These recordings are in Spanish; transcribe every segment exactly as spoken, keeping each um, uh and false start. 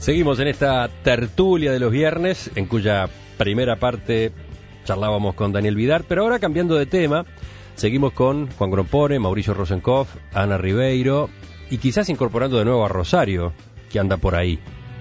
Seguimos en esta tertulia de los viernes, en cuya primera parte charlábamos con Daniel Vidart, pero ahora cambiando de tema, seguimos con Juan Grompone, Mauricio Rosenkopf, Ana Ribeiro y quizás incorporando de nuevo a Rosario, que anda por ahí.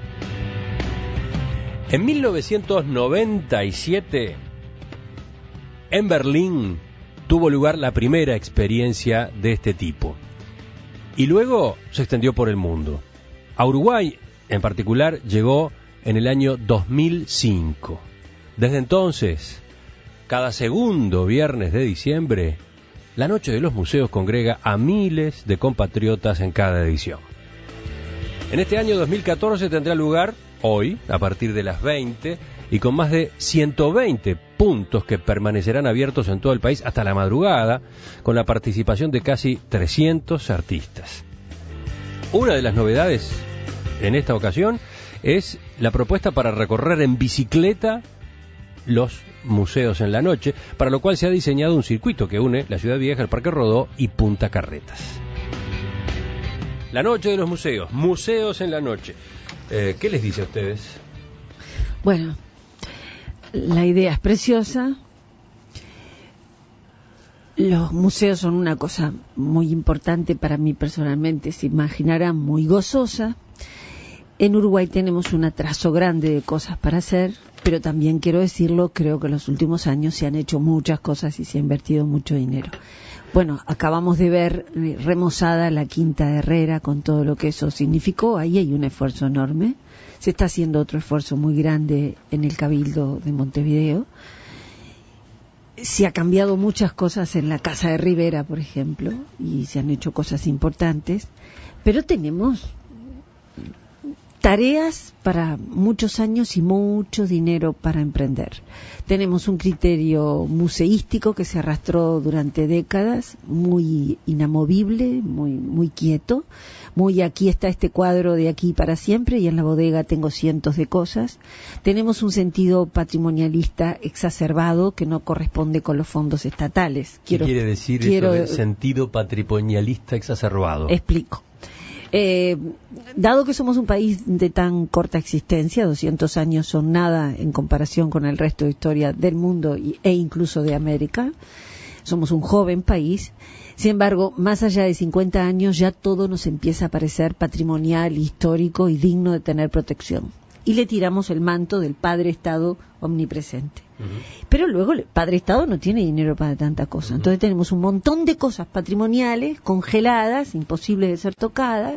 En mil novecientos noventa y siete, en Berlín, tuvo lugar la primera experiencia de este tipo. Y luego se extendió por el mundo. A Uruguay, en particular, llegó en el año dos mil cinco. Desde entonces, cada segundo viernes de diciembre, la Noche de los Museos congrega a miles de compatriotas en cada edición. En este año dos mil catorce tendrá lugar, hoy, a partir de las veinte, y con más de ciento veinte puntos que permanecerán abiertos en todo el país hasta la madrugada, con la participación de casi trescientos artistas. Una de las novedades en esta ocasión es la propuesta para recorrer en bicicleta los museos en la noche, para lo cual se ha diseñado un circuito que une la Ciudad Vieja, el Parque Rodó y Punta Carretas. La Noche de los Museos, museos en la noche. Eh, ¿Qué les dice a ustedes? Bueno, la idea es preciosa. Los museos son una cosa muy importante para mí personalmente, se imaginarán, muy gozosa. En Uruguay tenemos un atraso grande de cosas para hacer, pero también quiero decirlo, creo que en los últimos años se han hecho muchas cosas y se ha invertido mucho dinero. Bueno, acabamos de ver remozada la Quinta de Herrera con todo lo que eso significó, ahí hay un esfuerzo enorme. Se está haciendo otro esfuerzo muy grande en el Cabildo de Montevideo. Se ha cambiado muchas cosas en la Casa de Rivera, por ejemplo, y se han hecho cosas importantes, pero tenemos tareas para muchos años y mucho dinero para emprender. Tenemos un criterio museístico que se arrastró durante décadas, muy inamovible, muy muy quieto, muy aquí está este cuadro de aquí para siempre y en la bodega tengo cientos de cosas. Tenemos un sentido patrimonialista exacerbado que no corresponde con los fondos estatales. Quiero, ¿Qué quiere decir quiero, eso de sentido patrimonialista exacerbado? Explico. Eh, dado que somos un país de tan corta existencia, doscientos años son nada en comparación con el resto de historia del mundo y, e incluso de América, somos un joven país. Sin embargo, más allá de cincuenta años ya todo nos empieza a parecer patrimonial, histórico y digno de tener protección. Y le tiramos el manto del Padre Estado omnipresente. Uh-huh. Pero luego el Padre Estado no tiene dinero para tanta cosa. Uh-huh. Entonces tenemos un montón de cosas patrimoniales, congeladas, imposibles de ser tocadas,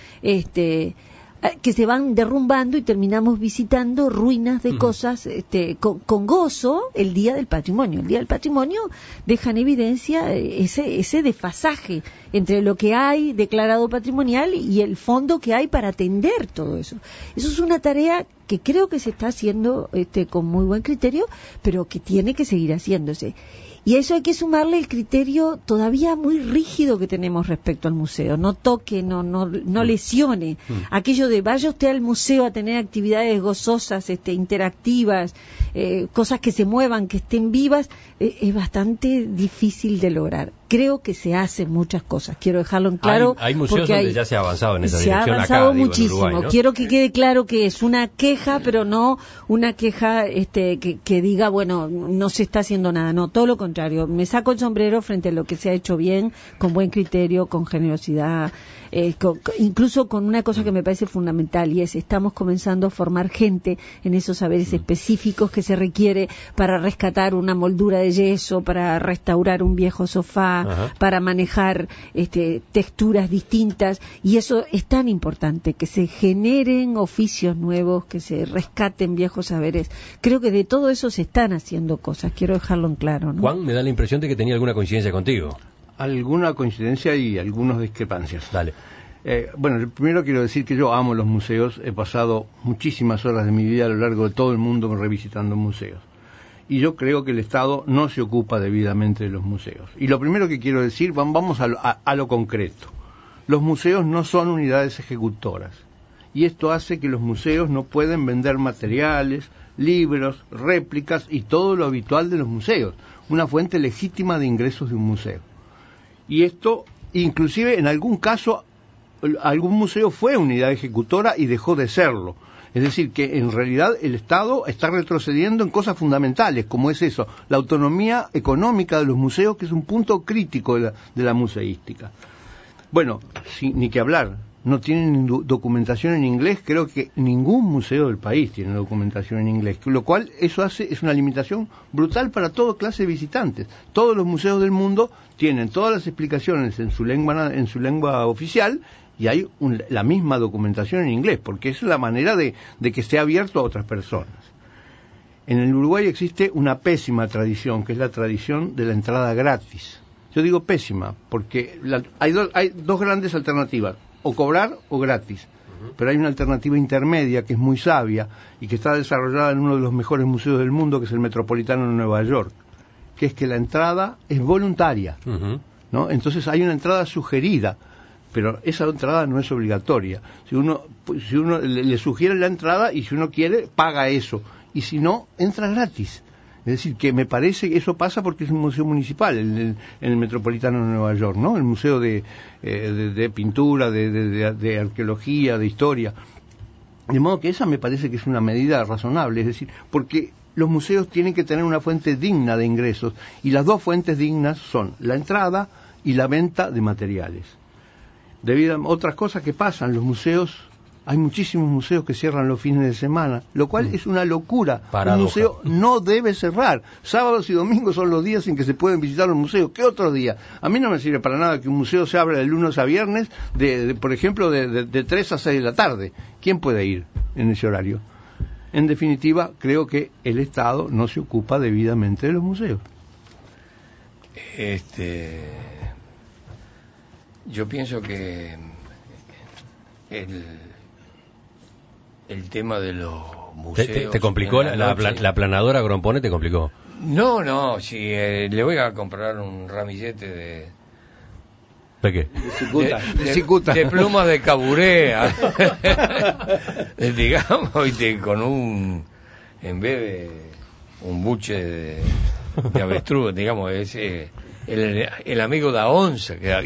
este, que se van derrumbando y terminamos visitando ruinas de uh-huh. cosas este, con, con gozo el Día del Patrimonio. El Día del Patrimonio deja en evidencia ese, ese desfasaje entre lo que hay declarado patrimonial y el fondo que hay para atender todo eso. Eso es una tarea que creo que se está haciendo este, con muy buen criterio, pero que tiene que seguir haciéndose. Y a eso hay que sumarle el criterio todavía muy rígido que tenemos respecto al museo. No toque, no no no lesione. Mm. Aquello de vaya usted al museo a tener actividades gozosas, este, interactivas, eh, cosas que se muevan, que estén vivas, eh, es bastante difícil de lograr. Creo que se hacen muchas cosas. Quiero dejarlo en claro. Hay, hay museos donde hay, ya se ha avanzado en esa se dirección. Se ha avanzado acá, muchísimo. Digo, en Uruguay, ¿no? Quiero que quede claro que es una queja, pero no una queja este, que, que diga, bueno, no se está haciendo nada. No, todo lo contrario. Me saco el sombrero frente a lo que se ha hecho bien, con buen criterio, con generosidad, eh, con, incluso con una cosa que me parece fundamental, y es estamos comenzando a formar gente en esos saberes específicos que se requiere para rescatar una moldura de yeso, para restaurar un viejo sofá, Ajá. para manejar este, texturas distintas, y eso es tan importante, que se generen oficios nuevos, que se rescaten viejos saberes. Creo que de todo eso se están haciendo cosas, quiero dejarlo en claro, ¿no? Juan, me da la impresión de que tenía alguna coincidencia contigo. Alguna coincidencia y algunas discrepancias. Dale. Eh, bueno, primero quiero decir que yo amo los museos, he pasado muchísimas horas de mi vida a lo largo de todo el mundo revisitando museos. Y yo creo que el Estado no se ocupa debidamente de los museos. Y lo primero que quiero decir, vamos a lo, a, a lo concreto. Los museos no son unidades ejecutoras. Y esto hace que los museos no pueden vender materiales, libros, réplicas y todo lo habitual de los museos. Una fuente legítima de ingresos de un museo. Y esto, inclusive, en algún caso, algún museo fue unidad ejecutora y dejó de serlo. Es decir, que en realidad el Estado está retrocediendo en cosas fundamentales, como es eso, la autonomía económica de los museos, que es un punto crítico de la, de la museística. Bueno, sin, ni que hablar, no tienen documentación en inglés, creo que ningún museo del país tiene documentación en inglés, lo cual eso hace es una limitación brutal para toda clase de visitantes. Todos los museos del mundo tienen todas las explicaciones en su lengua, en su lengua oficial, y hay un, la misma documentación en inglés, porque es la manera de, de que esté abierto a otras personas. En el Uruguay existe una pésima tradición, que es la tradición de la entrada gratis. Yo digo pésima, porque la, hay, do, hay dos grandes alternativas, o cobrar o gratis. Uh-huh. Pero hay una alternativa intermedia que es muy sabia y que está desarrollada en uno de los mejores museos del mundo, que es el Metropolitano de Nueva York, que es que la entrada es voluntaria, uh-huh. ¿no? Entonces hay una entrada sugerida, pero esa entrada no es obligatoria. Si uno, si uno le, le sugiere la entrada y si uno quiere, paga eso. Y si no, entra gratis. Es decir, que me parece que eso pasa porque es un museo municipal, en el, en el Metropolitano de Nueva York, ¿no? El museo de, eh, de, de pintura, de, de, de, de arqueología, de historia. De modo que esa me parece que es una medida razonable. Es decir, porque los museos tienen que tener una fuente digna de ingresos. Y las dos fuentes dignas son la entrada y la venta de materiales. Debido a otras cosas que pasan, los museos, hay muchísimos museos que cierran los fines de semana, lo cual mm. es una locura. Paradoja. Un museo no debe cerrar. Sábados y domingos son los días en que se pueden visitar los museos. ¿Qué otros días? A mí no me sirve para nada que un museo se abra de lunes a viernes, de, de, por ejemplo, de, de, de tres a seis de la tarde. ¿Quién puede ir en ese horario? En definitiva, creo que el Estado no se ocupa debidamente de los museos. Este... Yo pienso que el, el tema de los museos... ¿Te, te, te complicó la, la, la, la aplanadora Grompone? ¿Te complicó? No, no, si eh, le voy a comprar un ramillete de... ¿De qué? De cicuta. De, de, cicuta. De plumas de caburea. Digamos, ¿viste? Con un... En vez de un buche de, de avestruz, digamos, ese... El, el amigo da onza que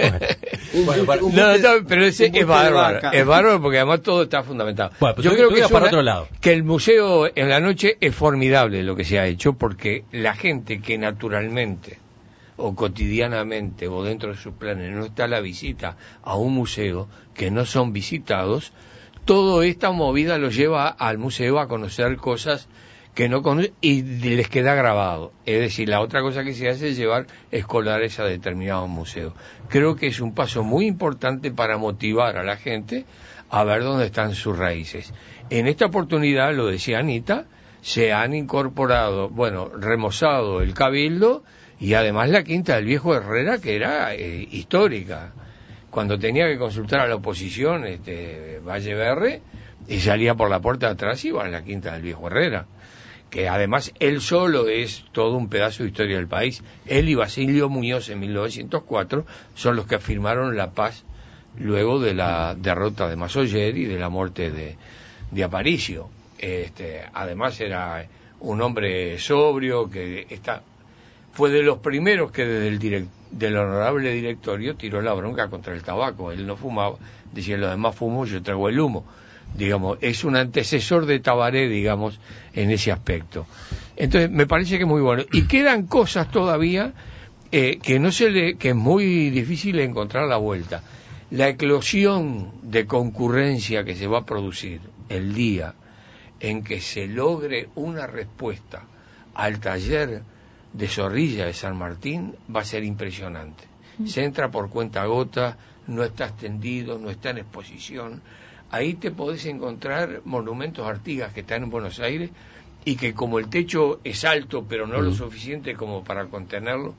bueno, para, no, no, pero ese es bárbaro, es bárbaro porque además todo está fundamentado. Bueno, pues yo creo que es para una, otro lado. Que el museo en la noche es formidable lo que se ha hecho, porque la gente que naturalmente o cotidianamente o dentro de sus planes no está la visita a un museo, que no son visitados, toda esta movida los lleva al museo a conocer cosas que no conocen y les queda grabado. Es decir, la otra cosa que se hace es llevar escolares a determinados museos. Creo que es un paso muy importante para motivar a la gente a ver dónde están sus raíces. En esta oportunidad, lo decía Anita, se han incorporado, bueno, remozado el Cabildo y además la Quinta del Viejo Herrera, que era eh, histórica. Cuando tenía que consultar a la oposición, este, Valle Berre, y salía por la puerta de atrás y iba a la Quinta del Viejo Herrera, que además él solo es todo un pedazo de historia del país. Él y Basilio Muñoz en mil novecientos cuatro son los que firmaron la paz luego de la derrota de Massoyer y de la muerte de, de Aparicio. Este, además era un hombre sobrio que está, fue de los primeros que desde el direct, del honorable directorio tiró la bronca contra el tabaco. Él no fumaba, decía los demás fumo, yo traigo el humo. Digamos, es un antecesor de Tabaré, digamos, en ese aspecto. Entonces, me parece que es muy bueno. Y quedan cosas todavía eh, que no se le, que es muy difícil encontrar la vuelta. La eclosión de concurrencia que se va a producir el día en que se logre una respuesta al taller de Zorrilla de San Martín va a ser impresionante. Se entra por cuenta gota, no está extendido, no está en exposición. Ahí te podés encontrar monumentos Artigas que están en Buenos Aires y que como el techo es alto pero no mm. lo suficiente como para contenerlo,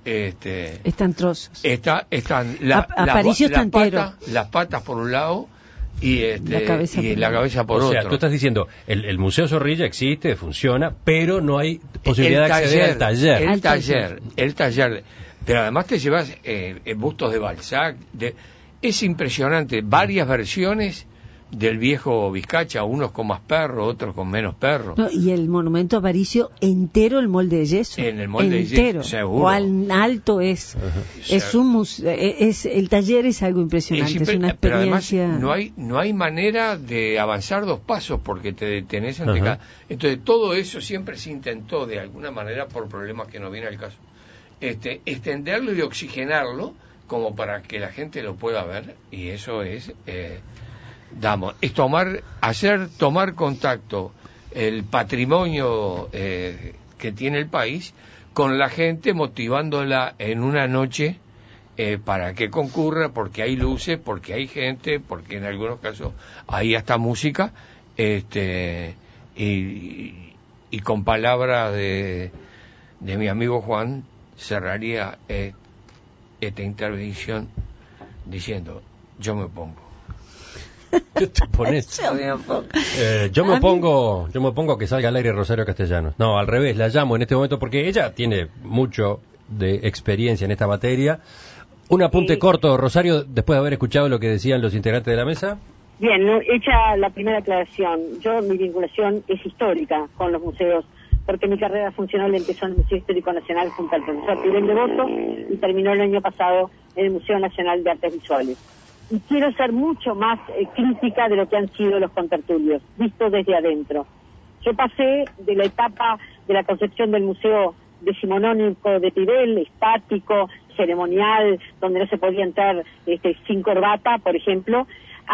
este, están trozos. Está, están la, a, la, Aparicio la, está la pata, las patas por un lado y, este, la cabeza y por, la cabeza por o otro. O sea, tú estás diciendo, el, el Museo Zorrilla existe, funciona, pero no hay posibilidad de acceder al taller. El al taller, taller, el taller. Pero además te llevas eh, bustos de Balzac, de... Es impresionante, varias versiones del viejo Vizcacha, unos con más perro, otros con menos perro. No, y el monumento a Aparicio entero, el molde de yeso. En el molde entero. de yeso, seguro. Cuán alto es. Ajá. Es un museo, es, el taller es algo impresionante, es, Es impre- una pero experiencia. además no hay no hay manera de avanzar dos pasos porque te detenés ante Ajá. cada... Entonces todo eso siempre se intentó de alguna manera, por problemas que no viene al caso, este extenderlo y oxigenarlo como para que la gente lo pueda ver, y eso es eh, damos es tomar hacer tomar contacto el patrimonio eh, que tiene el país con la gente, motivándola en una noche eh, para que concurra, porque hay luces, porque hay gente, porque en algunos casos hay hasta música, este y, y con palabras de, de mi amigo Juan cerraría eh, esta intervención diciendo: yo me pongo. ¿Qué te pones? Yo me opongo. Eh, yo me A mí- opongo, yo me opongo a que salga al aire Rosario Castellanos. No, al revés, la llamo en este momento porque ella tiene mucho de experiencia en esta materia. Un apunte Sí. corto, Rosario, después de haber escuchado lo que decían los integrantes de la mesa. Bien, ¿no? Hecha la primera aclaración, yo mi vinculación es histórica con los museos, porque mi carrera funcional empezó en el Museo Histórico Nacional junto al profesor Pirén Devoto y terminó el año pasado en el Museo Nacional de Artes Visuales. Y quiero ser mucho más eh, crítica de lo que han sido los contertulios, visto desde adentro. Yo pasé de la etapa de la concepción del museo decimonónico de Pirel, estático, ceremonial, donde no se podía entrar este, sin corbata, por ejemplo,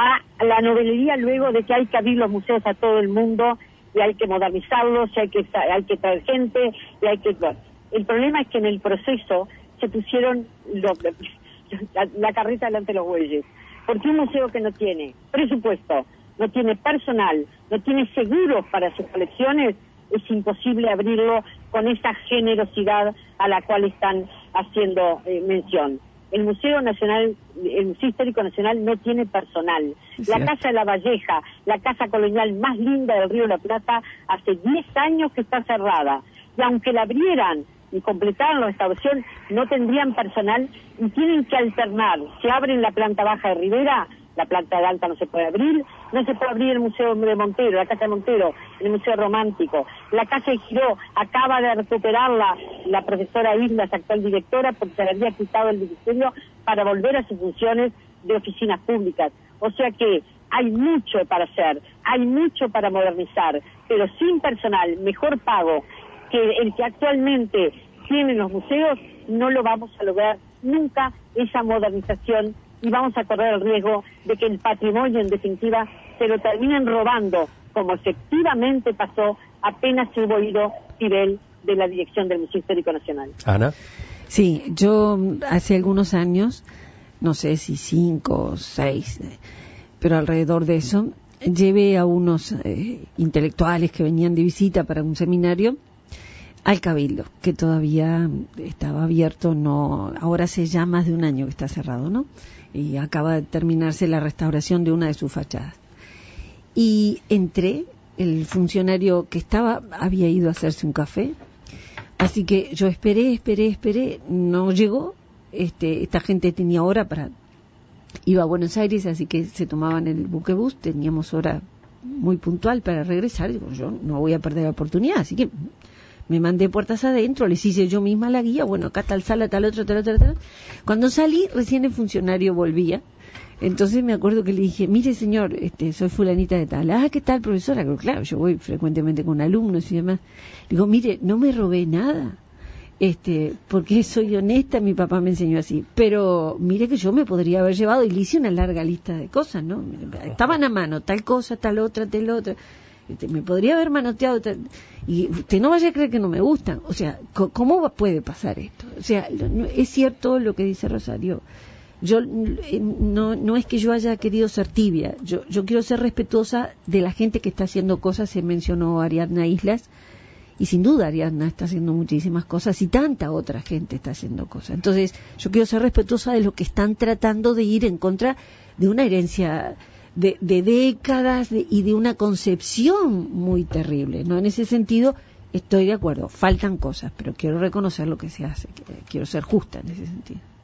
a la novelería luego de que hay que abrir los museos a todo el mundo y hay que modernizarlos, y hay que hay que traer gente, y hay que... El problema es que en el proceso se pusieron lo, la, la carreta delante de los bueyes, porque un museo que no tiene presupuesto, no tiene personal, no tiene seguros para sus colecciones, es imposible abrirlo con esa generosidad a la cual están haciendo eh, mención. El Museo Nacional, el Museo Histórico Nacional no tiene personal. Sí. La Casa de la Valleja, la casa colonial más linda del Río de la Plata, hace diez años que está cerrada. Y aunque la abrieran y completaran la restauración, no tendrían personal y tienen que alternar. Se abren la planta baja de Rivera, la planta de alta no se puede abrir, no se puede abrir el Museo de Montero, la Casa de Montero, el Museo Romántico. La Casa de Giró acaba de recuperarla la profesora Islas, actual directora, porque se le había quitado el ministerio para volver a sus funciones de oficinas públicas. O sea que hay mucho para hacer, hay mucho para modernizar, pero sin personal mejor pago que el que actualmente tienen los museos, no lo vamos a lograr nunca esa modernización, y vamos a correr el riesgo de que el patrimonio, en definitiva, se lo terminen robando, como efectivamente pasó apenas se hubo ido Pirel de la dirección del Museo Histórico Nacional. Ana. Sí, yo hace algunos años, no sé si cinco o seis, pero alrededor de eso, llevé a unos eh, intelectuales que venían de visita para un seminario al Cabildo, que todavía estaba abierto, no, ahora hace ya más de un año que está cerrado, ¿no? Y acaba de terminarse la restauración de una de sus fachadas. Y entré, el funcionario que estaba había ido a hacerse un café, así que yo esperé, esperé, esperé, no llegó, este, esta gente tenía hora para, iba a Buenos Aires, así que se tomaban el buquebús, teníamos hora muy puntual para regresar, digo, yo no voy a perder la oportunidad, así que me mandé puertas adentro, les hice yo misma la guía, bueno, acá tal sala, tal otro, tal otro, tal otro. Cuando salí, recién el funcionario volvía, entonces me acuerdo que le dije, mire señor, este, soy fulanita de tal. Ah, ¿qué tal, profesora? Claro, yo voy frecuentemente con alumnos y demás. Digo, mire, no me robé nada, este, porque soy honesta, mi papá me enseñó así, pero mire que yo me podría haber llevado, y le hice una larga lista de cosas, ¿no? Estaban a mano, tal cosa, tal otra, tal otra. Este, me podría haber manoteado, tal, y usted no vaya a creer que no me gustan. O sea, ¿cómo puede pasar esto? O sea, es cierto lo que dice Rosario. Yo no no es que yo haya querido ser tibia, yo yo quiero ser respetuosa de la gente que está haciendo cosas. Se mencionó Ariadna Islas, y sin duda Ariadna está haciendo muchísimas cosas, y tanta otra gente está haciendo cosas. Entonces yo quiero ser respetuosa de los que están tratando de ir en contra de una herencia de, de décadas de, y de una concepción muy terrible, ¿no? En ese sentido estoy de acuerdo, faltan cosas, pero quiero reconocer lo que se hace, quiero ser justa en ese sentido.